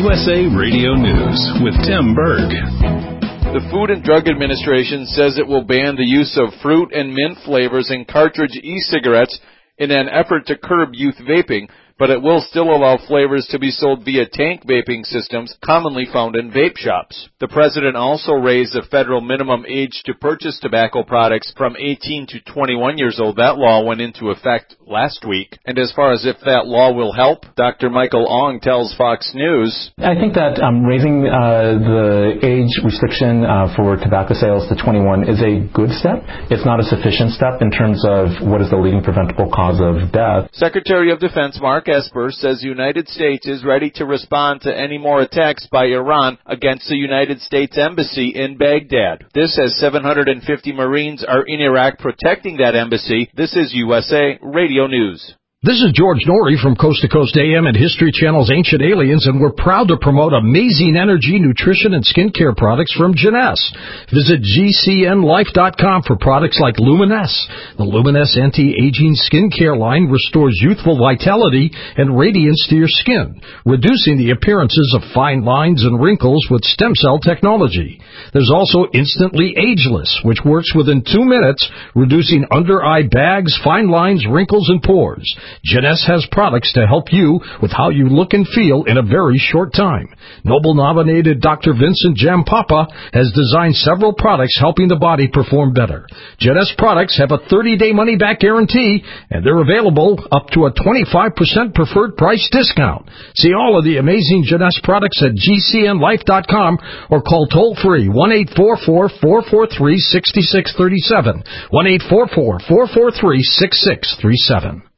USA Radio News with Tim Berg. The Food and Drug Administration says it will ban the use of fruit and mint flavors in cartridge e-cigarettes in an effort to curb youth vaping, but it will still allow flavors to be sold via tank vaping systems commonly found in vape shops. The president also raised the federal minimum age to purchase tobacco products from 18 to 21 years old. That law went into effect last week. And as far as if that law will help, Dr. Michael Ong tells Fox News, I think that raising the age restriction for tobacco sales to 21 is a good step. It's not a sufficient step in terms of what is the leading preventable cause of death. Secretary of Defense Mark Esper says the United States is ready to respond to any more attacks by Iran against the United States Embassy in Baghdad. This as 750 Marines are in Iraq protecting that embassy. This is USA Radio News. This is George Norrie from Coast to Coast AM and History Channel's Ancient Aliens, and we're proud to promote amazing energy, nutrition, and skincare products from Jeunesse. Visit GCNlife.com for products like Luminesse. The Luminesse anti-aging skincare line restores youthful vitality and radiance to your skin, reducing the appearances of fine lines and wrinkles with stem cell technology. There's also Instantly Ageless, which works within 2 minutes, reducing under-eye bags, fine lines, wrinkles, and pores. Jeunesse has products to help you with how you look and feel in a very short time. Nobel-nominated Dr. Vincent Jampapa has designed several products helping the body perform better. Jeunesse products have a 30-day money-back guarantee, and they're available up to a 25% preferred price discount. See all of the amazing Jeunesse products at GCNlife.com or call toll-free 1-844-443-6637, 1-844-443-6637.